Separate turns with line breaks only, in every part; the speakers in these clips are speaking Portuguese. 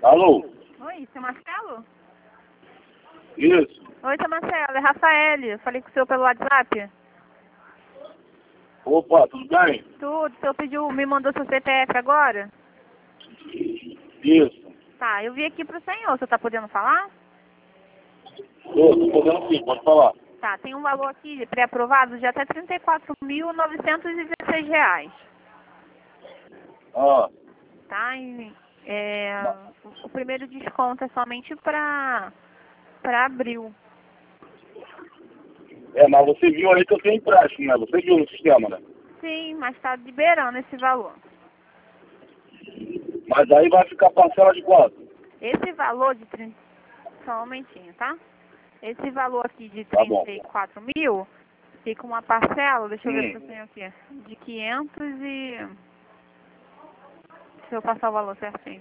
Alô?
Oi, seu Marcelo?
Isso.
Oi, seu Marcelo, é Rafael. Eu falei com o senhor pelo WhatsApp.
Opa, tudo bem?
Tudo, o senhor pediu, me mandou seu CPF agora?
Isso.
Tá, eu vi aqui pro senhor, o senhor tá podendo falar?
Tô podendo sim, pode falar.
Tá, tem um valor aqui pré-aprovado de até R$ 34.916.
Ah,
Tá? E, o primeiro desconto é somente para abril.
mas você viu aí que eu tenho empréstimo, né? Você viu no sistema, né?
Sim, mas está liberando esse valor.
Mas aí vai ficar parcela de quanto?
Esse valor de 30... Só um momentinho, tá? Esse valor aqui de
Tá bom.
34 mil, fica uma parcela, deixa eu ver para o
Hum.
senhor aqui, de 500 e... Deixa eu passar o valor certinho.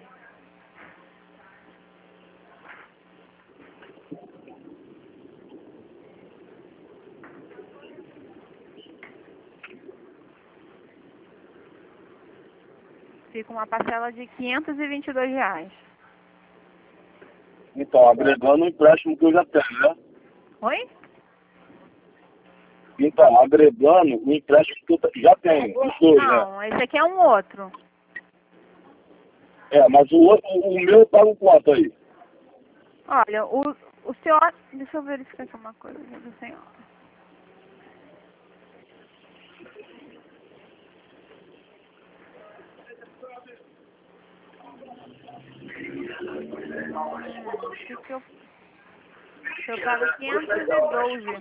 Fica uma parcela de R$ 522.
Então, agregando o empréstimo que eu já tenho, né?
Oi?
Então, agregando o empréstimo que eu já tenho, os dois, né?
Não, esse aqui é um outro.
Mas o outro, o meu eu pago quanto aí?
Olha, o senhor... Deixa eu verificar aqui uma coisa do senhor. O que eu... Eu pago 512.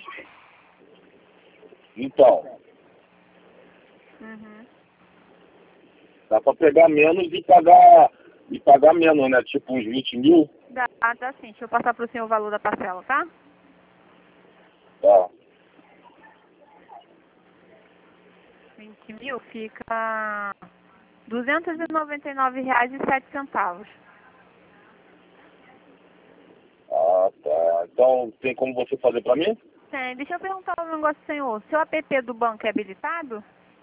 Então,
Uhum.
dá pra pegar menos e pagar menos, né? Tipo uns 20 mil.
Dá sim. Deixa eu passar pro senhor o valor da parcela, tá?
Tá.
20 mil fica R$ 299,07.
Ah, tá. Então, tem como você fazer pra mim?
Tem. Deixa eu perguntar um negócio pro senhor. Seu app do banco é habilitado?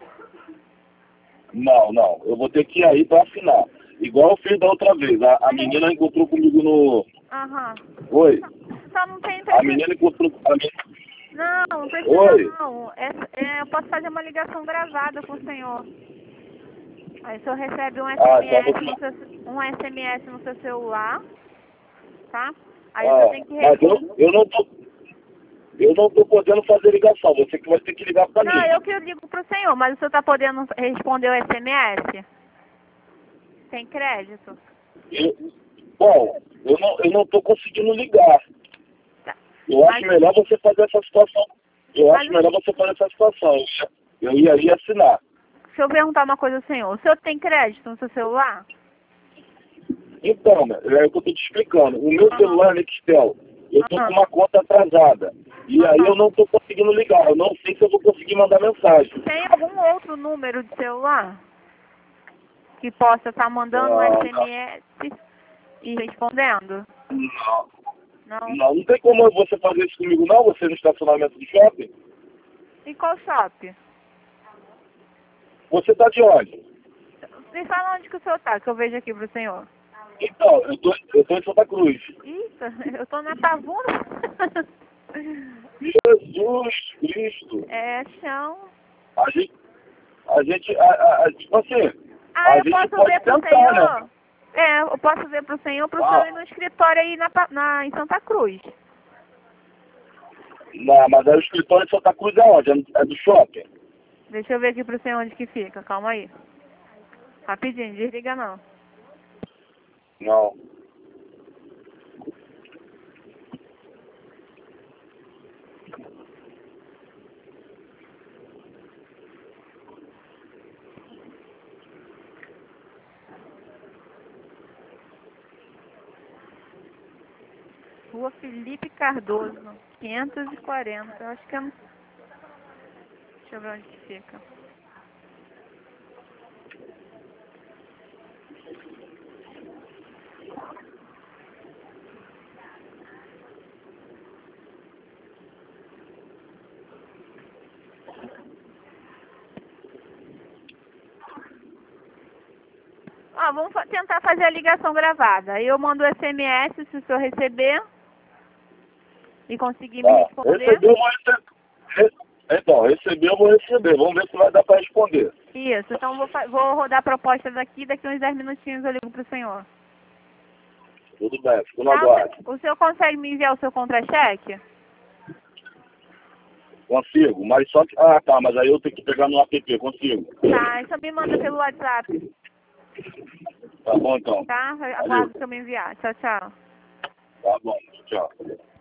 Não, não. Eu vou ter que ir aí pra assinar. Igual eu fiz da outra vez. A menina encontrou comigo no...
Aham.
Oi?
Só não tem
A
internet.
menina encontrou...
Não, não precisa
Oi?
não. Eu posso fazer uma ligação gravada com o senhor. Aí o senhor recebe
Então você...
um SMS no seu celular, tá? Aí o senhor tem que
Mas
responder.
eu não tô podendo fazer ligação. Você que vai ter que ligar pra
Não,
mim.
eu que ligo pro senhor, mas o senhor tá podendo responder o SMS? Tem crédito?
Bom, eu não tô conseguindo ligar.
Tá.
Eu acho melhor você fazer essa situação.
Mas
Eu ia aí assinar.
deixa eu perguntar uma coisa ao senhor. O senhor tem crédito no seu celular?
Então, né, é o que eu tô te explicando. O meu celular, Nextel, eu tô com uma conta atrasada. E aí eu não tô conseguindo ligar. Eu não sei se eu vou conseguir mandar mensagem.
Tem algum outro número de celular que possa estar mandando um SMS e respondendo?
Não.
Não.
Não tem como você fazer isso comigo, não? Você no estacionamento do shopping?
E qual shopping?
Você tá de onde?
Me fala onde que o senhor tá, que eu vejo aqui pro senhor.
Então, eu tô em Santa Cruz.
Eita, eu tô na Pavuna.
Jesus Cristo.
É chão.
Tipo assim,
Ah,
a
eu
gente
posso
pode
ver pro
tentar, né?
senhor? Eu posso ver pro senhor ir no escritório aí em Santa Cruz.
Não, mas aí o escritório de Santa Cruz é onde? É do shopping?
Deixa eu ver aqui pro senhor onde que fica, calma aí. Rapidinho, desliga não.
Não.
Rua Felipe Cardoso, 540. Eu acho que é... Deixa eu ver onde que fica. Tá, vamos tentar fazer a ligação gravada. Eu mando o SMS se o senhor receber e conseguir me responder.
Receber eu vou receber. Então, receber eu vou receber. Vamos ver se vai dar para responder.
Isso, então vou rodar a proposta daqui uns 10 minutinhos eu ligo pro senhor.
Tudo bem, fico no
Tá,
aguardo.
o senhor consegue me enviar o seu contra-cheque?
Consigo, mas só que... Ah, tá, mas aí eu tenho que pegar no app, consigo.
Tá, então me manda pelo WhatsApp,
Tá bom, então.
tá? Aguardo o senhor me enviar. Tchau, tchau.
Tá bom, tchau.